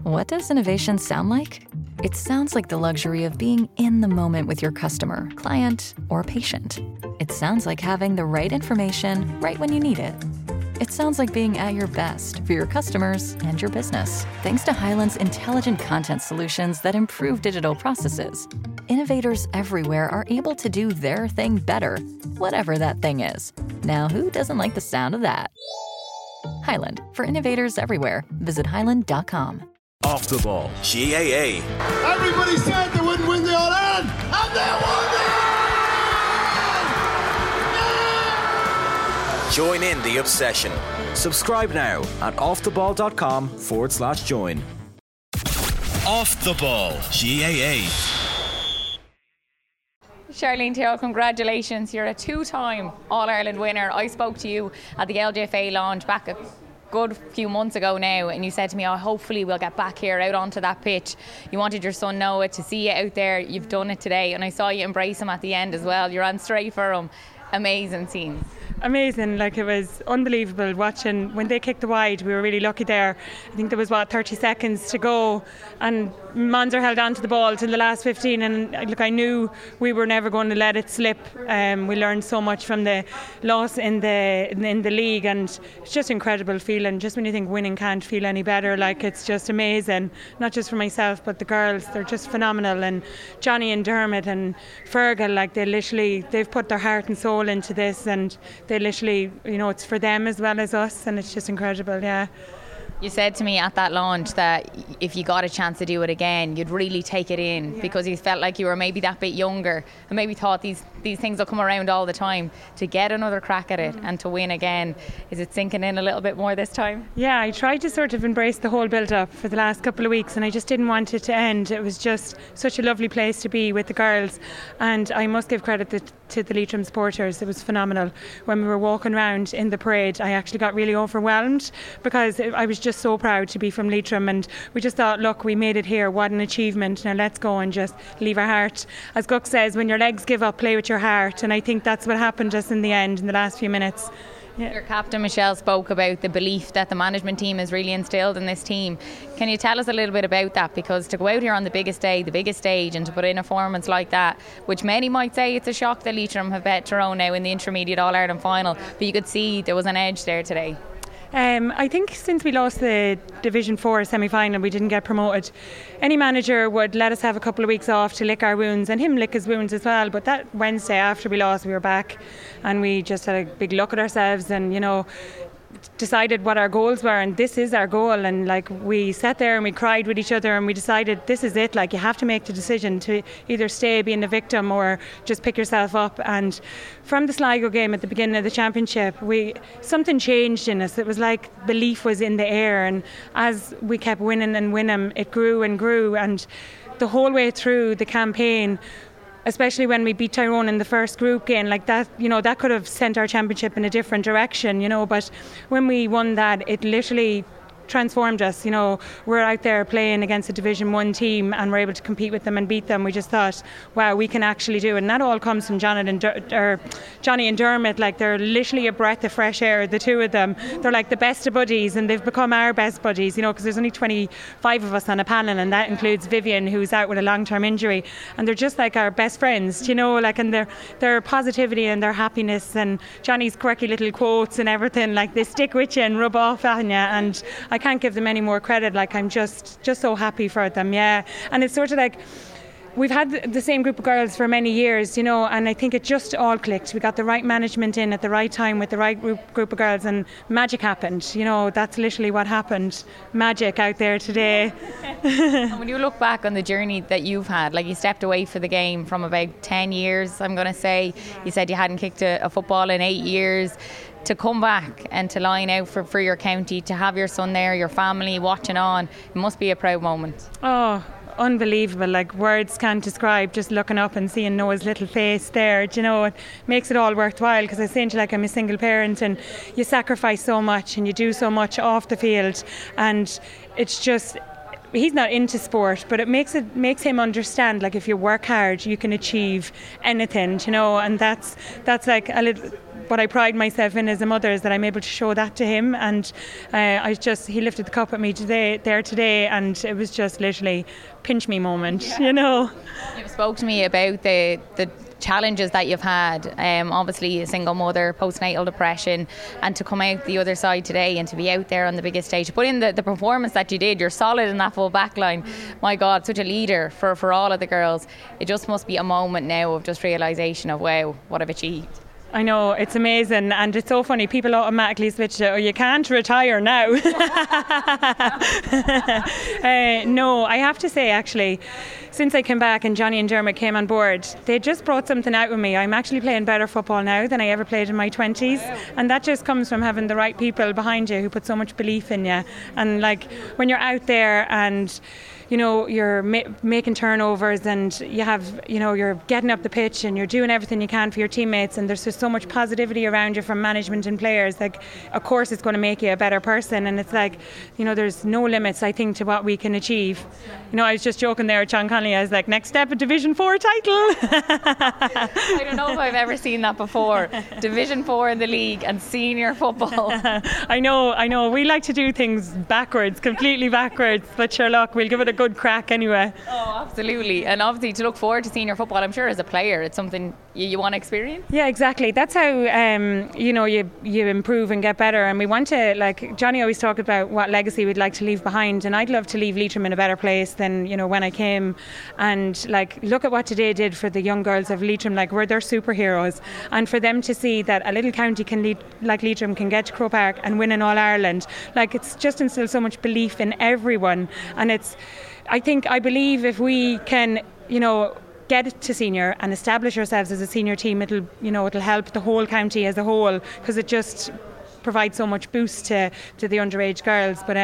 What does innovation sound like? It sounds like the luxury of being in the moment with your customer, client, or patient. It sounds like having the right information right when you need it. It sounds like being at your best for your customers and your business. Thanks to Hyland's intelligent content solutions that improve digital processes, innovators everywhere are able to do their thing better, whatever that thing is. Now, who doesn't like the sound of that? Hyland, for innovators everywhere. Visit hyland.com. Off the Ball, GAA. Everybody said they wouldn't win the All-Ireland, and they won it! Yeah! Join in the obsession. Subscribe now at offtheball.com/join. Off the Ball, GAA. Charlene Theo, congratulations. You're a two-time All-Ireland winner. I spoke to you at the LGFA launch back a good few months ago now, and you said to me, hopefully we'll get back here out onto that pitch. You wanted your son Noah to see you out there. You've done it today, and I saw you embrace him at the end as well. You're on straight for him. Amazing scenes. Amazing, it was unbelievable watching when they kicked the wide. We were really lucky there. I think there was 30 seconds to go, and Monzer held on to the ball till the last 15, and I knew we were never going to let it slip. We learned so much from the loss in the league, and it's just incredible feeling. Just when you think winning can't feel any better, it's just amazing. Not just for myself, but the girls, they're just phenomenal. And Johnny and Dermot and Fergal, they've put their heart and soul into this, and they literally, it's for them as well as us, and it's just incredible, yeah. You said to me at that launch that if you got a chance to do it again, you'd really take it in, because you felt like you were maybe that bit younger and maybe thought these things will come around all the time. To get another crack at it and to win again, is it sinking in a little bit more this time? Yeah, I tried to sort of embrace the whole build-up for the last couple of weeks, and I just didn't want it to end. It was just such a lovely place to be with the girls, and I must give credit to the Leitrim supporters. It was phenomenal. When we were walking around in the parade, I actually got really overwhelmed, because I was just so proud to be from Leitrim, and we just thought, look, we made it here, what an achievement. Now let's go and just leave our heart. As Guck says, when your legs give up, play with your heart, and I think that's what happened just in the end, in the last few minutes. Yeah. Your captain Michelle spoke about the belief that the management team has really instilled in this team. Can you tell us a little bit about that? Because to go out here on the biggest day, the biggest stage, and to put in a performance like that, which many might say it's a shock that Leitrim have bet Tyrone now in the intermediate All-Ireland final, but you could see there was an edge there today. I think since we lost the Division 4 semi-final, we didn't get promoted. Any manager would let us have a couple of weeks off to lick our wounds, and him lick his wounds as well. But that Wednesday after we lost, we were back, and we just had a big look at ourselves, and decided what our goals were, and this is our goal. And we sat there and we cried with each other, and we decided this is it. You have to make the decision to either stay being the victim or just pick yourself up. And from the Sligo game at the beginning of the championship, something changed in us. It was like belief was in the air, and as we kept winning and winning, it grew and grew. And the whole way through the campaign, especially when we beat Tyrone in the first group game, that could have sent our championship in a different direction, but when we won that, it literally transformed us. We're out there playing against a Division 1 team, and we're able to compete with them and beat them. We just thought, wow, we can actually do it. And that all comes from Johnny and Dermot. They're literally a breath of fresh air, the two of them. They're like the best of buddies, and they've become our best buddies, because there's only 25 of us on a panel, and that includes Vivian, who's out with a long-term injury, and they're just like our best friends, and their positivity and their happiness, and Johnny's quirky little quotes and everything, they stick with you and rub off on you, and I can't give them any more credit. I'm just so happy for them, yeah. And it's sort of we've had the same group of girls for many years, and I think it just all clicked. We got the right management in at the right time with the right group of girls, and magic happened. That's literally what happened. Magic out there today. And when you look back on the journey that you've had, you stepped away for the game from about 10 years, I'm going to say. You said you hadn't kicked a football in 8 years. To come back and to line out for your county, to have your son there, your family watching on, it must be a proud moment. Oh, unbelievable. Words can't describe just looking up and seeing Noah's little face there. It makes it all worthwhile, because I was saying to you, I'm a single parent, and you sacrifice so much and you do so much off the field, and it's just, he's not into sport, but it makes him understand, if you work hard, you can achieve anything, and that's a little. what I pride myself in as a mother is that I'm able to show that to him. And he lifted the cup at me today, and it was just literally pinch me moment, you know. You spoke to me about the challenges that you've had, obviously a single mother, postnatal depression, and to come out the other side today and to be out there on the biggest stage, put in the performance that you did. You're solid in that full back line. My God, such a leader for all of the girls. It just must be a moment now of just realisation of, wow, what I've achieved. I know, it's amazing, and it's so funny, people automatically switch to, you can't retire now. No, I have to say actually, since I came back and Johnny and Dermot came on board, they just brought something out with me. I'm actually playing better football now than I ever played in my 20s, and that just comes from having the right people behind you who put so much belief in you. And like when you're out there and you know, you're making turnovers and you have, you know, you're getting up the pitch and you're doing everything you can for your teammates, and there's just so much positivity around you from management and players. Like, of course it's going to make you a better person, and it's like, you know, there's no limits, I think, to what we can achieve. You know, I was just joking there with Sean Connolly, I was like, next step, a Division 4 title. I don't know if I've ever seen that before. Division 4 in the league and senior football. I know, we like to do things backwards, completely backwards, but sure, look, we'll give it a good crack anyway. Oh, absolutely. And obviously to look forward to senior football, I'm sure as a player it's something you want to experience. Yeah, exactly. That's how you know, you improve and get better. And we want to, like Johnny always talked about what legacy we'd like to leave behind, and I'd love to leave Leitrim in a better place than, you know, when I came. And like, look at what today did for the young girls of Leitrim. Like, we're their superheroes, and for them to see that a little county like Leitrim can get to Croke Park and win in All Ireland, like, it's just instilled so much belief in everyone. And I believe if we can, you know, get it to senior and establish ourselves as a senior team, it'll help the whole county as a whole, because it just provides so much boost to the underage girls. But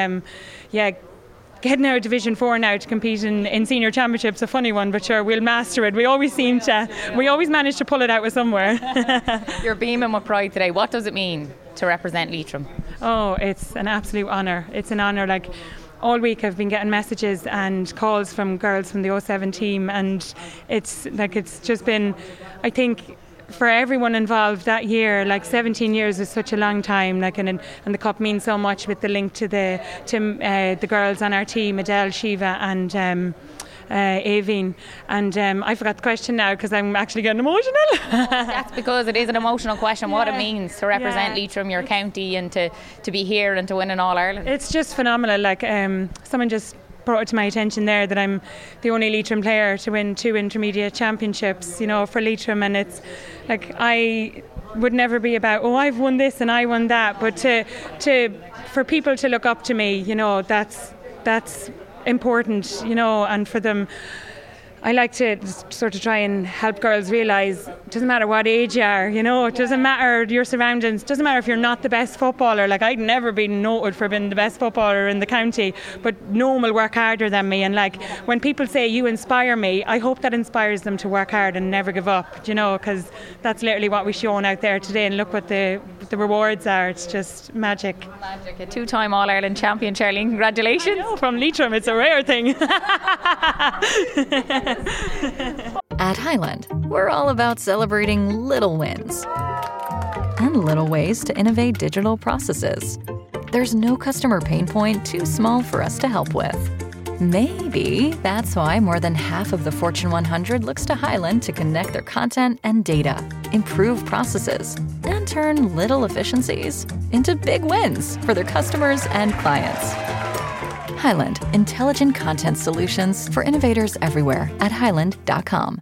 getting out of Division 4 now to compete in senior championships, a funny one, but sure, we'll master it. We always manage to pull it out with somewhere. You're beaming with pride today. What does it mean to represent Leitrim? Oh, it's an absolute honour. It's an honour. Like, all week I've been getting messages and calls from girls from the 07 team, and it's just been, I think, for everyone involved that year, like 17 years is such a long time, like, and the cup means so much with the link to the girls on our team, Adele, Shiva and Aveen. And I forgot the question now because I'm actually getting emotional. That's because it is an emotional question, what it means to represent Leitrim, your county, and to be here and to win in All Ireland. It's just phenomenal. Like, someone just brought it to my attention there that I'm the only Leitrim player to win 2 intermediate championships, you know, for Leitrim. And it's like, I would never be about, oh, I've won this and I won that, but for people to look up to me, you know, that's important, you know. And for them, I like to sort of try and help girls realise it doesn't matter what age you are, you know, it doesn't matter your surroundings, it doesn't matter if you're not the best footballer. Like, I'd never been noted for being the best footballer in the county, but no one will work harder than me. And like, when people say you inspire me, I hope that inspires them to work hard and never give up, you know, because that's literally what we've shown out there today. And look what the rewards are. It's just magic. Magic. A 2-time All-Ireland champion, Charlene. Congratulations. I know, from Leitrim, it's a rare thing. At Highland, we're all about celebrating little wins and little ways to innovate digital processes. There's no customer pain point too small for us to help with. Maybe that's why more than half of the Fortune 100 looks to Highland to connect their content and data, improve processes, and turn little efficiencies into big wins for their customers and clients. Highland, intelligent content solutions for innovators everywhere at highland.com.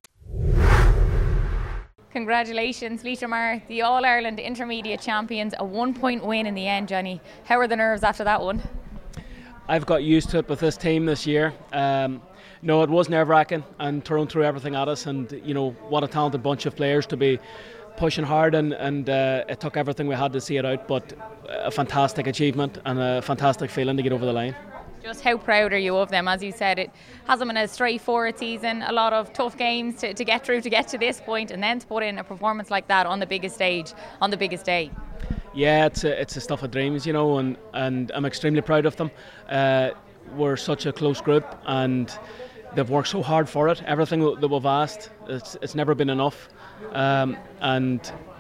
Congratulations, Leitrim are the All-Ireland Intermediate Champions. A 1-point win in the end, Johnny. How are the nerves after that one? I've got used to it with this team this year. No, it was nerve-wracking and thrown through everything at us, and you know, what a talented bunch of players to be pushing hard, and it took everything we had to see it out, but a fantastic achievement and a fantastic feeling to get over the line. Just how proud are you of them? As you said, it hasn't been a straightforward season, a lot of tough games to get through to get to this point, and then to put in a performance like that on the biggest stage, on the biggest day. Yeah, it's a stuff of dreams, you know, and I'm extremely proud of them. We're such a close group, and they've worked so hard for it. Everything that we've asked, it's never been enough, and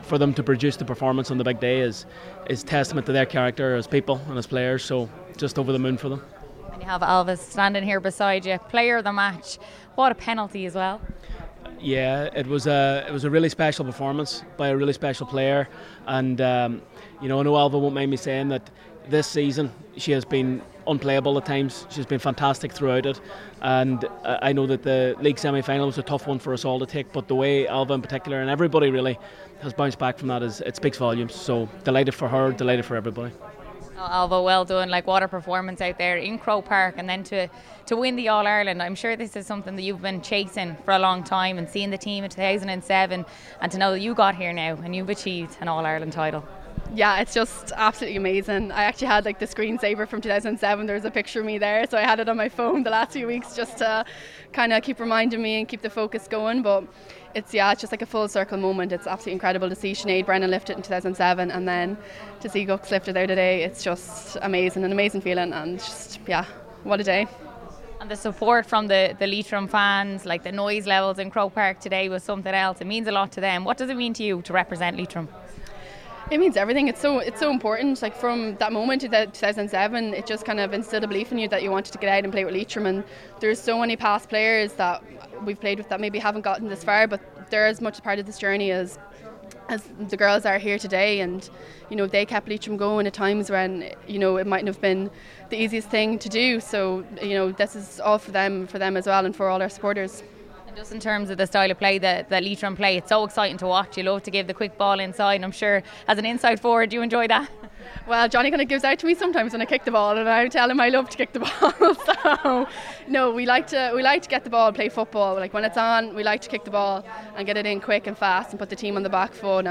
for them to produce the performance on the big day is testament to their character as people and as players. So just over the moon for them. And you have Alva standing here beside you, player of the match. What a penalty as well. Yeah, it was a really special performance by a really special player, and I know Alva won't mind me saying that this season she has been unplayable at times. She's been fantastic throughout it, and I know that the league semi-final was a tough one for us all to take, but the way Alva in particular and everybody really has bounced back from that it speaks volumes. So delighted for her, delighted for everybody. Alva, well done. Like, what a performance out there in Croke Park, and then to win the All-Ireland. I'm sure this is something that you've been chasing for a long time, and seeing the team in 2007 and to know that you got here now and you've achieved an All-Ireland title. Yeah, it's just absolutely amazing. I actually had like the screensaver from 2007. There's a picture of me there, so I had it on my phone the last few weeks just to kind of keep reminding me and keep the focus going. But it's just like a full circle moment. It's absolutely incredible to see Sinead Brennan lift it in 2007 and then to see Gux lift it there today. It's just amazing, an amazing feeling, and just what a day. And the support from the Leitrim fans, like the noise levels in Croke Park today was something else. It means a lot to them. What does it mean to you to represent Leitrim? It means everything. It's so important. Like, from that moment in 2007, it just kind of instilled a belief in you that you wanted to get out and play with Leitrim. And there's so many past players that we've played with that maybe haven't gotten this far, but they're as much a part of this journey as the girls are here today. And they kept Leitrim going at times when it mightn't have been the easiest thing to do. So this is all for them as well, and for all our supporters. Just in terms of the style of play that Leitrim play, it's so exciting to watch. You love to give the quick ball inside, and I'm sure as an inside forward you enjoy that. Well, Johnny kind of gives out to me sometimes when I kick the ball, and I tell him I love to kick the ball. So no, we like to get the ball, play football. Like, when it's on, we like to kick the ball and get it in quick and fast and put the team on the back foot.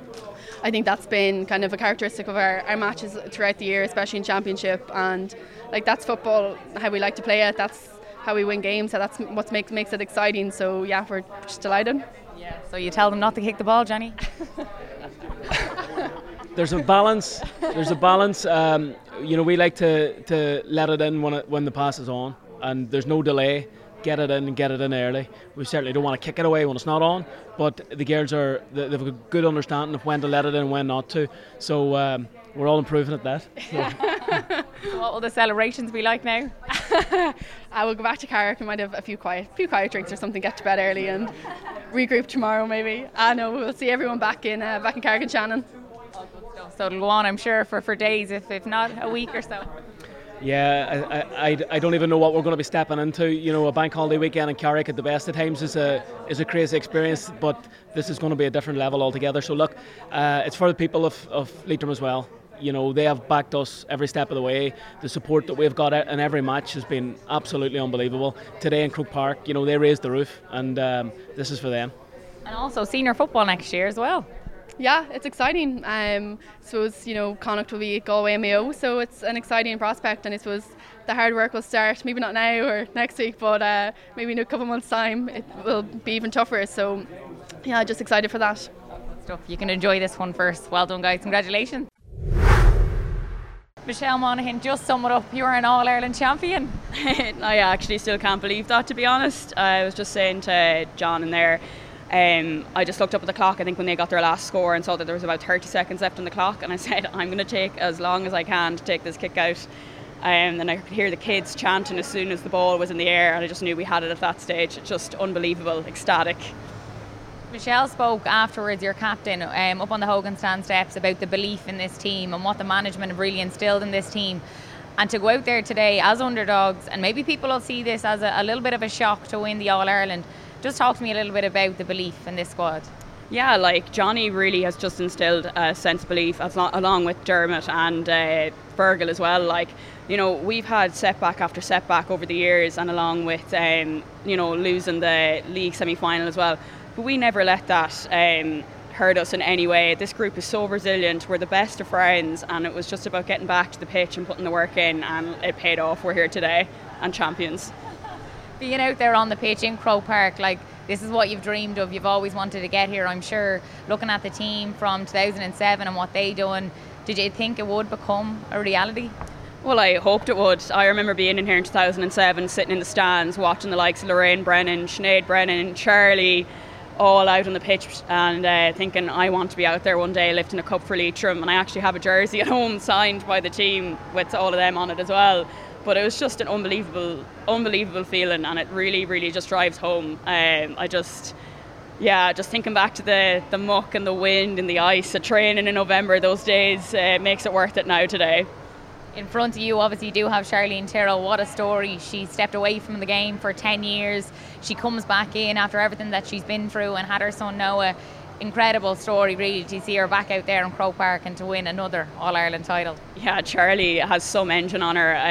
I think that's been kind of a characteristic of our matches throughout the year, especially in Championship, and like, that's football, how we like to play it. That's how we win games, so that's what makes it exciting. So yeah, we're just delighted. Yeah. So you tell them not to kick the ball, Jenny? There's a balance. We like to let it in when the pass is on, and there's no delay. Get it in and get it in early. We certainly don't want to kick it away when it's not on, but the girls they've a good understanding of when to let it in and when not to. So we're all improving at that. So what will the celebrations be like now? I will go back to Carrick. We might have a few quiet drinks or something, get to bed early and regroup tomorrow maybe. No, we'll see everyone back in Carrick and Shannon. So it'll go on, I'm sure, for days, if not a week or so. Yeah, I don't even know what we're going to be stepping into. A bank holiday weekend in Carrick at the best of times is a crazy experience, but this is going to be a different level altogether. So look, it's for the people of Leitrim as well. They have backed us every step of the way. The support that we've got in every match has been absolutely unbelievable. Today in Croke Park, they raised the roof, and this is for them. And also senior football next year as well. Yeah, it's exciting. Suppose Connacht will be Galway and Mayo, so it's an exciting prospect, and I suppose the hard work will start, maybe not now or next week, but maybe in a couple of months' time it will be even tougher. So yeah, just excited for that. Stuff. You can enjoy this one first. Well done, guys. Congratulations. Michelle Monaghan, just sum it up. You are an All-Ireland champion. I actually still can't believe that, to be honest. I was just saying to John in there, I just looked up at the clock, I think, when they got their last score, and saw that there was about 30 seconds left on the clock, and I said, I'm going to take as long as I can to take this kick out. And I could hear the kids chanting as soon as the ball was in the air, and I just knew we had it at that stage. Just unbelievable, ecstatic. Michelle spoke afterwards, your captain, up on the Hogan stand steps, about the belief in this team and what the management have really instilled in this team. And to go out there today as underdogs, and maybe people will see this as a little bit of a shock to win the All-Ireland. Just talk to me a little bit about the belief in this squad. Yeah, like, Johnny really has just instilled a sense of belief, along with Dermot and Fergal as well. Like, we've had setback after setback over the years, and along with losing the league semi-final as well. But we never let that hurt us in any way. This group is so resilient. We're the best of friends, and it was just about getting back to the pitch and putting the work in, and it paid off. We're here today and champions. Being out there on the pitch in Croke Park, like, this is what you've dreamed of. You've always wanted to get here, I'm sure. Looking at the team from 2007 and what they done, did you think it would become a reality? Well, I hoped it would. I remember being in here in 2007, sitting in the stands, watching the likes of Lorraine Brennan, Sinead Brennan, Charlie, all out on the pitch and thinking I want to be out there one day lifting a cup for Leitrim, and I actually have a jersey at home signed by the team with all of them on it as well. But it was just an unbelievable feeling, and it really just drives home. Just thinking back to the muck and the wind and the ice at training in November, those days makes it worth it now today. In front of you, obviously, you do have Charlene Tyrrell. What a story. She stepped away from the game for 10 years. She comes back in after everything that she's been through and had her son Noah. Incredible story, really, to see her back out there in Croke Park and to win another All-Ireland title. Yeah, Charlie has some engine on her.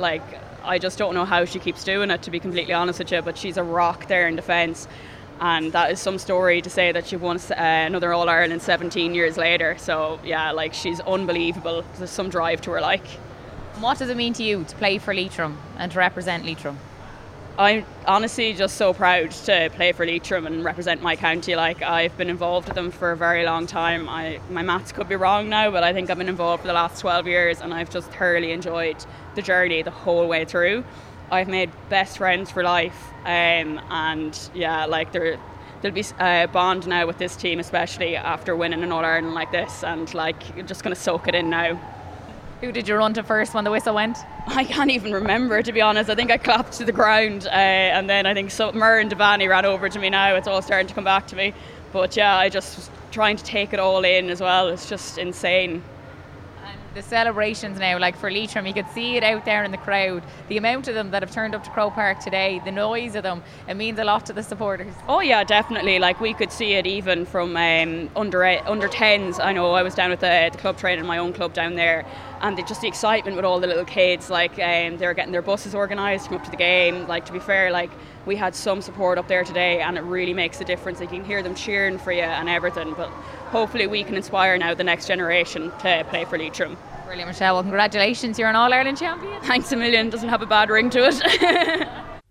I just don't know how she keeps doing it, to be completely honest with you, but she's a rock there in defence. And that is some story to say that she won another All-Ireland 17 years later. So, yeah, she's unbelievable. There's some drive to her, What does it mean to you to play for Leitrim and to represent Leitrim? I'm honestly just so proud to play for Leitrim and represent my county. I've been involved with them for a very long time. My maths could be wrong now, but I think I've been involved for the last 12 years, and I've just thoroughly enjoyed the journey the whole way through. I've made best friends for life, and yeah, there'll be a bond now with this team, especially after winning an All-Ireland like this, and you're just going to soak it in now. Who did you run to first when the whistle went? I can't even remember, to be honest. I think I clapped to the ground, and then I think Murr and Devani ran over to me now. It's all starting to come back to me. But yeah, I just was trying to take it all in as well. It's just insane. And the celebrations now, for Leitrim, you could see it out there in the crowd. The amount of them that have turned up to Croke Park today, the noise of them, it means a lot to the supporters. Oh yeah, definitely. We could see it even from under 10s. I know I was down with the club training, my own club down there, and just the excitement with all the little kids. They were getting their buses organised to come up to the game. To be fair, we had some support up there today, and it really makes a difference. You can hear them cheering for you and everything. But hopefully we can inspire now the next generation to play for Leitrim. Brilliant, Michelle. Well, congratulations, you're an All-Ireland champion. Thanks a million. Doesn't have a bad ring to it.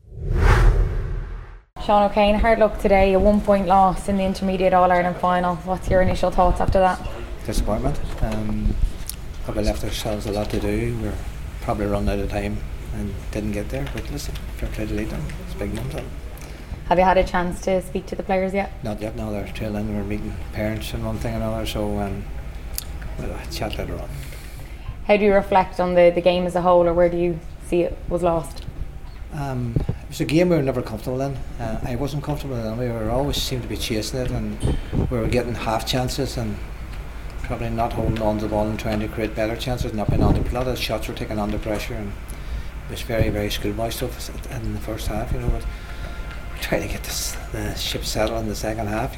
Sean O'Kane, hard luck today, a 1-point loss in the intermediate All-Ireland final. What's your initial thoughts after that? Disappointment. Probably left ourselves a lot to do. We're probably run out of time and didn't get there, but listen, fair play to Leitrim. It's a big moment. Have you had a chance to speak to the players yet? Not yet, no, they're tail end. We're meeting parents and one thing and another, so we'll chat later on. How do you reflect on the game as a whole, or where do you see it was lost? It was a game we were never comfortable in. I wasn't comfortable in it. We were always seemed to be chasing it, and we were getting half chances and probably not holding on to the ball and trying to create better chances, not being under. A lot of shots were taken under pressure, and it was very schoolboy stuff in the first half, but we tried to get the ship settled in the second half,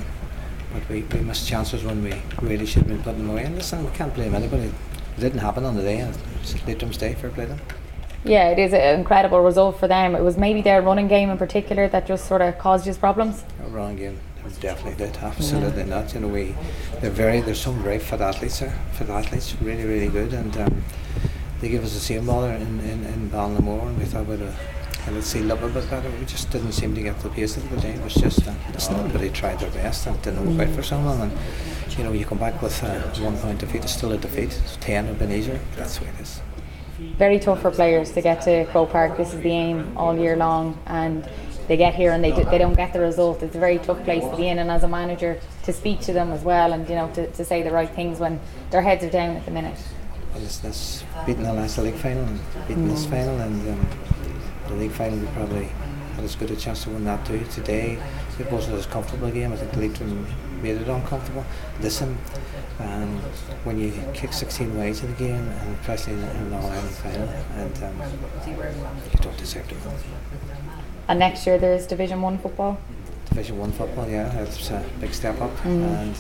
but we missed chances when we really should have been putting them away. And listen, we can't blame anybody. It didn't happen on the day. It's Leitrim's day, fair play to them. Yeah, it is an incredible result for them. It was maybe their running game in particular that just sort of caused you problems. Our running game definitely did, absolutely not. There's some very fit athletes there, really good, and they gave us the same ball in Ballinamore, and we thought we'd see a little bit better. We just didn't seem to get the pace of the day. It was just everybody tried their best and didn't work out for someone, and you come back with 1 point defeat. It's still a defeat. 10 would have been easier. That's the way it is. Very tough for players to get to Croke Park. This is the aim all year long, and they get here and they don't get the result. It's a very tough place to be in, and as a manager to speak to them as well, and to say the right things when their heads are down at the minute. Well, it's beating the last league final and beating this final, and the league final we probably had as good a chance to win that too. Today it wasn't as comfortable a game. I think Leitrim made it uncomfortable. Listen, and when you kick 16 ways in the game, and especially in an All-Ireland final, and you don't deserve to win. And next year there's Division 1 football? Division 1 football, yeah, it's a big step up, and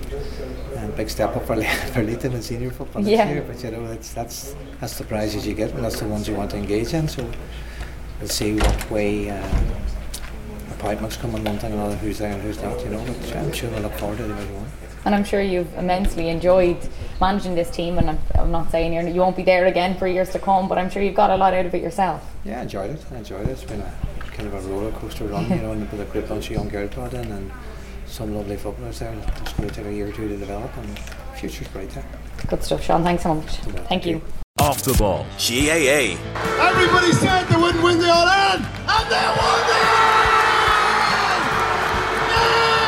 big step up for Leitrim in senior football next year. But that's the prizes you get, and that's the ones you want to engage in. So we'll see what way appointments come and one thing or another, who's there and who's not, but I'm sure we'll look forward to Division 1. And I'm sure you've immensely enjoyed managing this team, and I'm not saying you won't be there again for years to come, but I'm sure you've got a lot out of it yourself. Yeah, I enjoyed it. It's been a kind of a roller coaster run, and with a great bunch of young girls brought in and some lovely footballers there. It's going to take a year or two to develop, and the future's bright there. Good stuff, Sean. Thanks so much. Thank you. Off the Ball, GAA. Everybody said they wouldn't win the All-Ireland, and they won the All-Ireland! Yeah!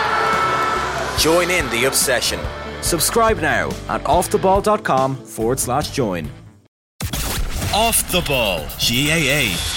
Join in the obsession. Subscribe now at offtheball.com/join. Off the Ball, GAA.